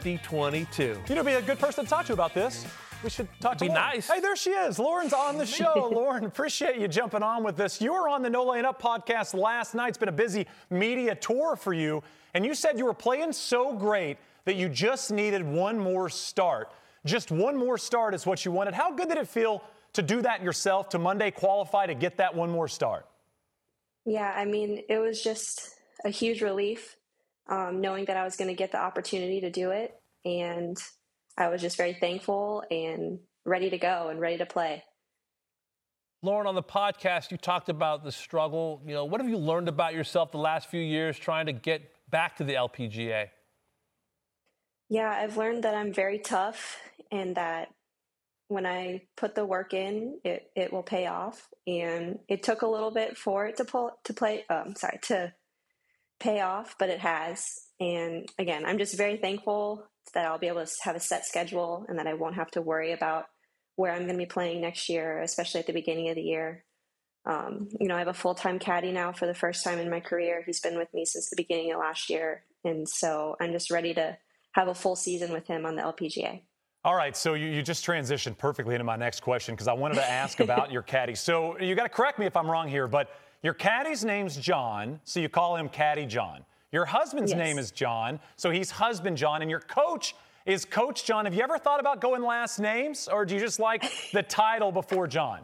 2022. You know, be a good person to talk to about this. We should talk to Lauren. Nice. Hey, there she is. Lauren's on the show. Lauren, appreciate you jumping on with this. You were on the No Laying Up podcast last night. It's been a busy media tour for you, and you said you were playing so great that you just needed one more start. Just one more start is what you wanted. How good did it feel to do that yourself, to Monday qualify, to get that one more start? Yeah, I mean, it was just a huge relief knowing that I was going to get the opportunity to do it. And I was just very thankful and ready to go and ready to play. Lauren, on the podcast, you talked about the struggle. You know, what have you learned about yourself the last few years trying to get back to the LPGA? Yeah, I've learned that I'm very tough and that when I put the work in, it will pay off. And it took a little bit for it to pay off, but it has. And again, I'm just very thankful that I'll be able to have a set schedule and that I won't have to worry about where I'm going to be playing next year, especially at the beginning of the year. You know, I have a full-time caddy now for the first time in my career. He's been with me since the beginning of last year. And so I'm just ready to have a full season with him on the LPGA. All right, so you just transitioned perfectly into my next question because I wanted to ask about your caddy. So you got to correct me if I'm wrong here, but your caddy's name's John, so you call him Caddy John. Your husband's name is John, so he's Husband John, and your coach is Coach John. Have you ever thought about going last names, or do you just like the title before John?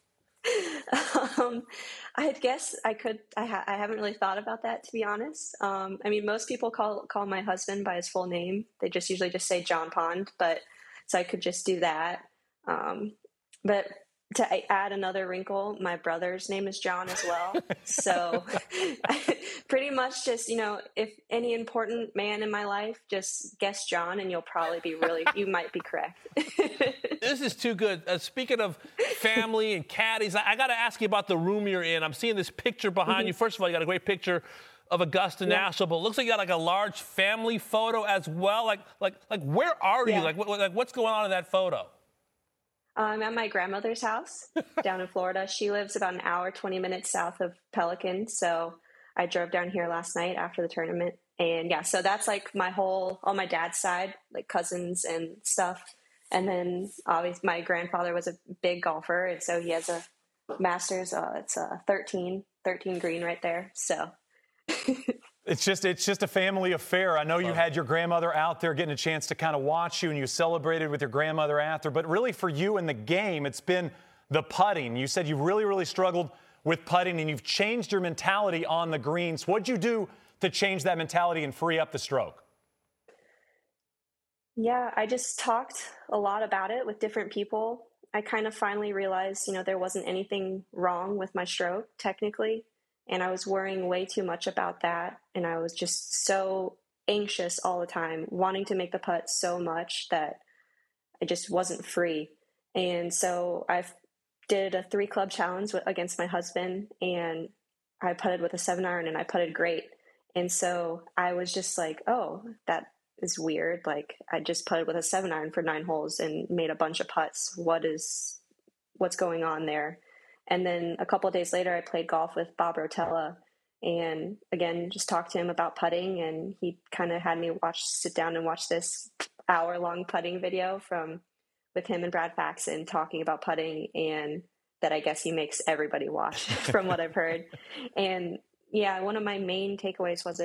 I guess I could. I haven't really thought about that, to be honest. I mean, most people call my husband by his full name. They just usually just say John Pond, but so I could just do that. But to add another wrinkle, my brother's name is John as well. So pretty much just, you know, if any important man in my life, just guess John and you'll probably be you might be correct. This is too good. Speaking of family and caddies, I got to ask you about the room you're in. I'm seeing this picture behind you. First of all, you got a great picture of Augusta National, but it looks like you got like a large family photo as well. Like where are you? Like what's going on in that photo? I'm at my grandmother's house down in Florida. She lives about an hour, 20 minutes south of Pelican. So I drove down here last night after the tournament. And yeah, so that's like on my dad's side, like cousins and stuff. And then obviously my grandfather was a big golfer. And so he has a Masters. It's a 13 green right there. So It's just a family affair. I know you had your grandmother out there getting a chance to kind of watch you, and you celebrated with your grandmother after. But really for you in the game, it's been the putting. You said you really, really struggled with putting, and you've changed your mentality on the greens. What'd you do to change that mentality and free up the stroke? Yeah, I just talked a lot about it with different people. I kind of finally realized, you know, there wasn't anything wrong with my stroke technically. And I was worrying way too much about that. And I was just so anxious all the time, wanting to make the putt so much that I just wasn't free. And so I did a 3-club challenge against my husband, and I putted with a 7-iron and I putted great. And so I was just like, oh, that is weird. Like I just putted with a 7-iron for 9 holes and made a bunch of putts. What's going on there? And then a couple of days later, I played golf with Bob Rotella, and again, just talked to him about putting. And he kind of had me sit down and watch this hour-long putting video with him and Brad Faxon talking about putting, and that I guess he makes everybody watch from what I've heard. And yeah, one of my main takeaways was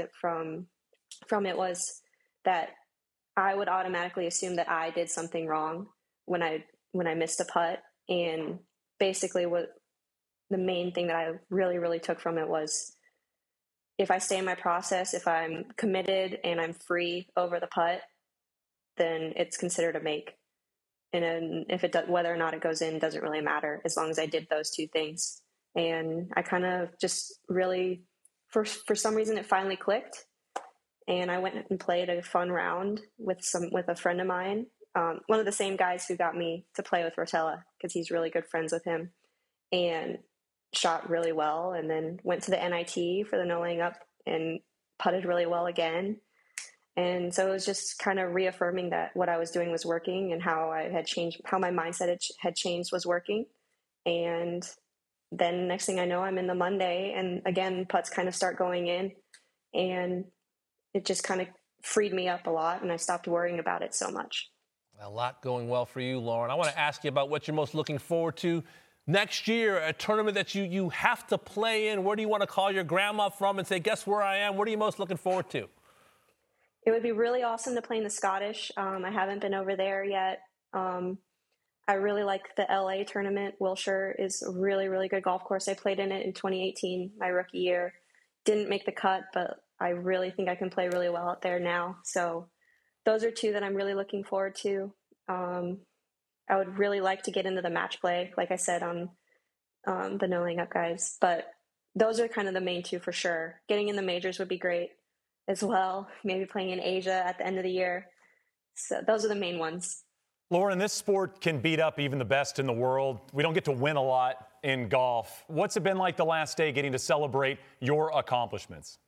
that I would automatically assume that I did something wrong when I missed a putt. And basically what the main thing that I really, really took from it was, if I stay in my process, if I'm committed and I'm free over the putt, then it's considered a make. And if whether or not it goes in doesn't really matter, as long as I did those 2 things. And I kind of just really, for some reason, it finally clicked. And I went and played a fun round with a friend of mine, one of the same guys who got me to play with Rotella, because he's really good friends with him, and shot really well. And then went to the NIT for the no laying up and putted really well again. And so it was just kind of reaffirming that what I was doing was working, and how I had changed, how my mindset had changed was working. And then next thing I know, I'm in the Monday, and again, putts kind of start going in, and it just kind of freed me up a lot, and I stopped worrying about it so much. A lot going well for you, Lauren. I want to ask you about what you're most looking forward to next year, a tournament that you have to play in. Where do you want to call your grandma from and say, guess where I am? What are you most looking forward to? It would be really awesome to play in the Scottish. I haven't been over there yet. I really like the LA tournament. Wilshire is a really, really good golf course. I played in it in 2018, my rookie year. Didn't make the cut, but I really think I can play really well out there now. So those are two that I'm really looking forward to. I would really like to get into the match play, like I said, on the No Laying Up guys. But those are kind of the main two for sure. Getting in the majors would be great as well. Maybe playing in Asia at the end of the year. So those are the main ones. Lauren, this sport can beat up even the best in the world. We don't get to win a lot in golf. What's it been like the last day getting to celebrate your accomplishments?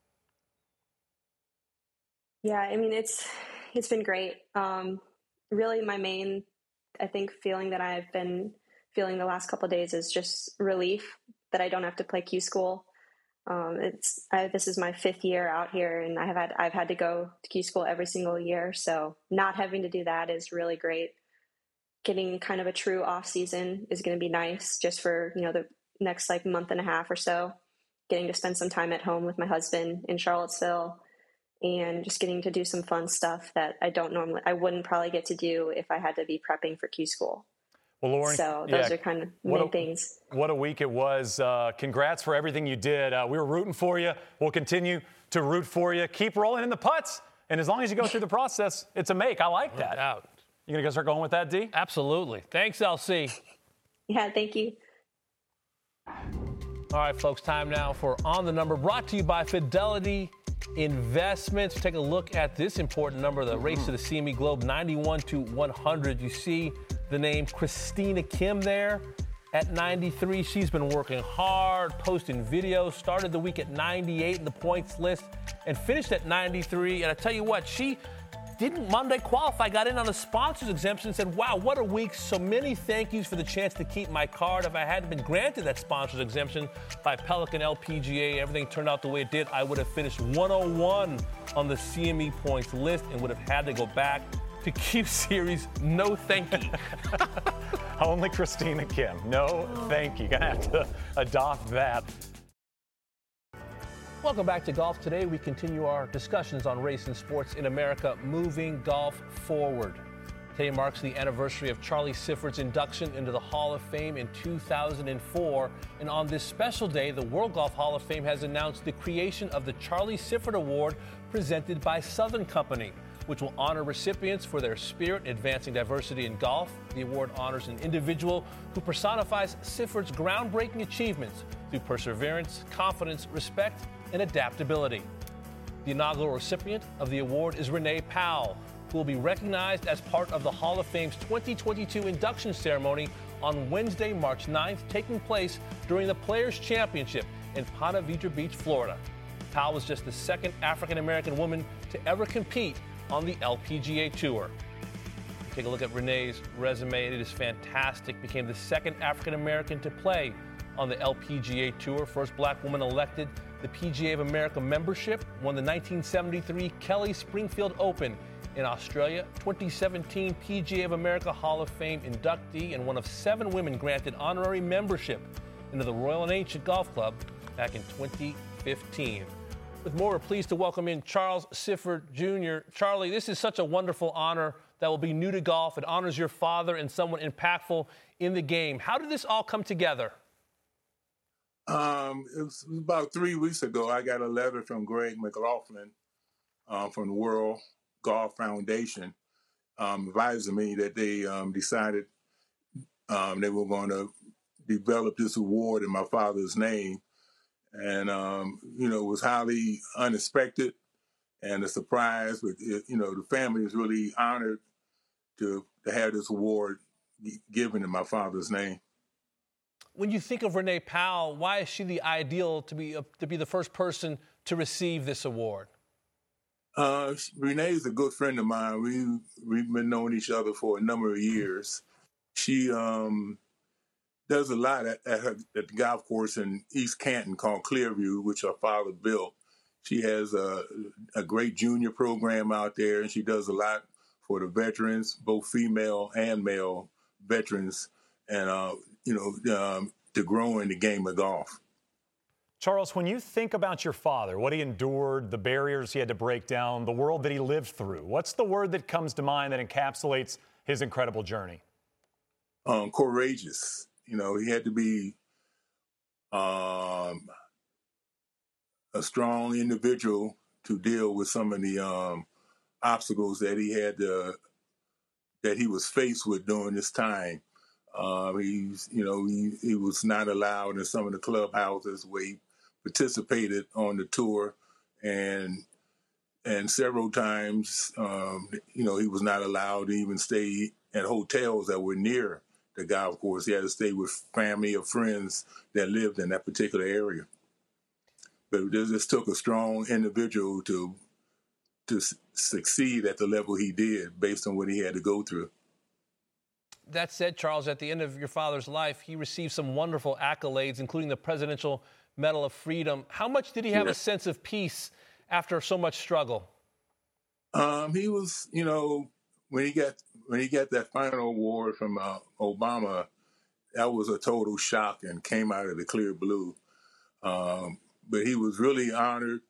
Yeah, I mean, it's been great. Really, my main, I think, feeling that I've been feeling the last couple of days is just relief that I don't have to play Q school. This is my 5th year out here, and I've had to go to Q school every single year. So not having to do that is really great. Getting kind of a true off season is going to be nice, just for the next month and a half or so. Getting to spend some time at home with my husband in Charlottesville, and just getting to do some fun stuff that I wouldn't probably get to do if I had to be prepping for Q school. Well, Lauren, so those are kind of main things. What a week it was. Congrats for everything you did. We were rooting for you. We'll continue to root for you. Keep rolling in the putts. And as long as you go through the process, it's a make. I like that. No doubt. You going to start going with that, D? Absolutely. Thanks, LC. Yeah, thank you. All right, folks, time now for On the Number, brought to you by Fidelity Investments. Take a look at this important number, the race to the CME Globe, 91 to 100. You see the name Christina Kim there at 93. She's been working hard, posting videos, started the week at 98 in the points list, and finished at 93. And I tell you what, she didn't Monday qualify, got in on a sponsor's exemption, and said, wow, what a week. So many thank yous for the chance to keep my card. If I hadn't been granted that sponsor's exemption by Pelican LPGA, everything turned out the way it did, I would have finished 101 on the CME points list and would have had to go back to Q Series. No thank you. Only Christina Kim. No thank you. Gonna have to adopt that. Welcome back to Golf Today. We continue our discussions on race and sports in America, moving golf forward. Today marks the anniversary of Charlie Siffert's induction into the Hall of Fame in 2004. And on this special day, the World Golf Hall of Fame has announced the creation of the Charlie Siffert Award presented by Southern Company, which will honor recipients for their spirit in advancing diversity in golf. The award honors an individual who personifies Siffert's groundbreaking achievements through perseverance, confidence, respect, and adaptability. The inaugural recipient of the award is Renee Powell, who will be recognized as part of the Hall of Fame's 2022 induction ceremony on Wednesday, March 9th, taking place during the Players' Championship in Ponte Vedra Beach, Florida. Powell was just the second African-American woman to ever compete on the LPGA Tour. Take a look at Renee's resume. It is fantastic. Became the second African-American to play on the LPGA Tour. First black woman elected the PGA of America membership. Won the 1973 Kelly Springfield Open in Australia. 2017 PGA of America Hall of Fame inductee, and one of 7 women granted honorary membership into the Royal and Ancient Golf Club back in 2015. With more, we're pleased to welcome in Charles Siffert Jr. Charlie, this is such a wonderful honor that will be new to golf. It honors your father and someone impactful in the game. How did this all come together? It was about 3 weeks ago. I got a letter from Greg McLaughlin from the World Golf Foundation advising me that they decided they were going to develop this award in my father's name. And, it was highly unexpected and a surprise. But, the family is really honored to have this award given in my father's name. When you think of Renee Powell, why is she the ideal to be the first person to receive this award? Renee is a good friend of mine. We've been knowing each other for a number of years. She does a lot at the golf course in East Canton called Clearview, which her father built. She has a great junior program out there, and she does a lot for the veterans, both female and male veterans, and to grow in the game of golf. Charles, when you think about your father, what he endured, the barriers he had to break down, the world that he lived through, what's the word that comes to mind that encapsulates his incredible journey? courageous. You know, he had to be a strong individual to deal with some of the obstacles that he had that he was faced with during this time. He was not allowed in some of the clubhouses where he participated on the tour, and several times, he was not allowed to even stay at hotels that were near the golf course. He had to stay with family or friends that lived in that particular area. But this took a strong individual to succeed at the level he did based on what he had to go through. That said, Charles, at the end of your father's life, he received some wonderful accolades, including the Presidential Medal of Freedom. How much did he have a sense of peace after so much struggle? He was, when he got that final award from Obama, that was a total shock and came out of the clear blue. But he was really honored.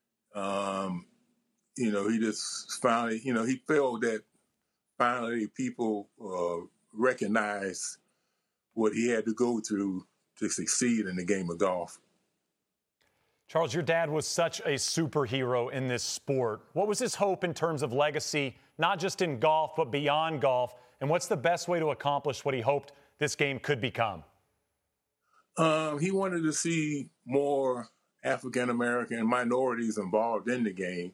He just finally, he felt that finally people recognized what he had to go through to succeed in the game of golf. Charles, your dad was such a superhero in this sport. What was his hope in terms of legacy, not just in golf, but beyond golf? And what's the best way to accomplish what he hoped this game could become? He wanted to see more African-American minorities involved in the game.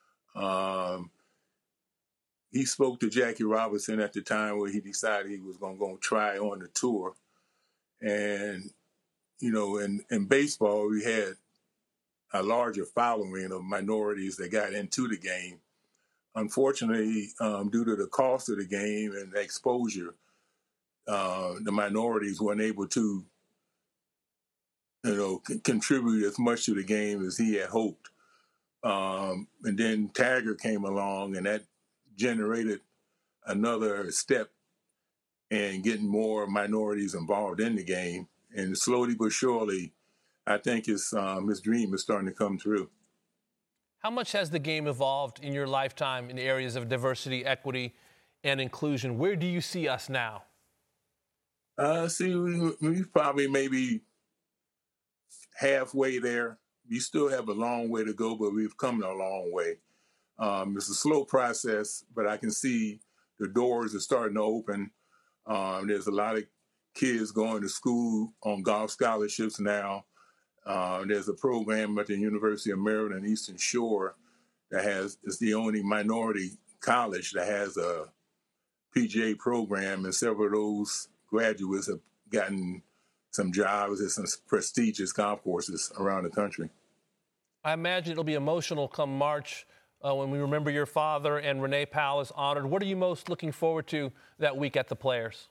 He spoke to Jackie Robinson at the time where he decided he was going to go try on the tour. And, in baseball, we had a larger following of minorities that got into the game. Unfortunately, due to the cost of the game and the exposure, the minorities weren't able to, contribute as much to the game as he had hoped. And then Tiger came along, and that generated another step in getting more minorities involved in the game. And slowly but surely, I think his dream is starting to come true. How much has the game evolved in your lifetime in areas of diversity, equity, and inclusion? Where do you see us now? We probably maybe halfway there. We still have a long way to go, but we've come a long way. It's a slow process, but I can see the doors are starting to open. There's a lot of kids going to school on golf scholarships now. There's a program at the University of Maryland Eastern Shore that is the only minority college that has a PGA program, and several of those graduates have gotten some jobs at some prestigious golf courses around the country. I imagine it'll be emotional come March when we remember your father and Renee Powell is honored. What are you most looking forward to that week at the Players?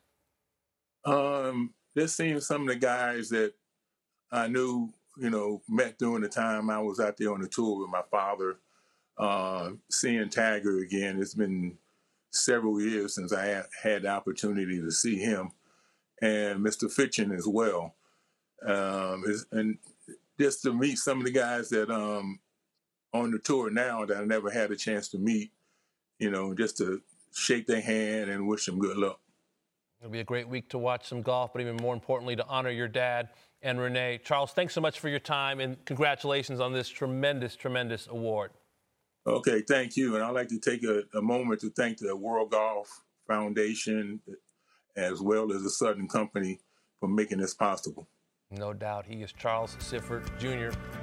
Just seeing some of the guys that I knew, met during the time I was out there on the tour with my father. Seeing Tiger again, it's been several years since I had the opportunity to see him, and Mr. Fitchen as well. And just to meet some of the guys that on the tour now that I never had a chance to meet, just to shake their hand and wish them good luck. It'll be a great week to watch some golf, but even more importantly, to honor your dad and Renee. Charles, thanks so much for your time, and congratulations on this tremendous, tremendous award. Okay, thank you. And I'd like to take a moment to thank the World Golf Foundation as well as the Southern Company for making this possible. No doubt. He is Charles Sifford Jr.,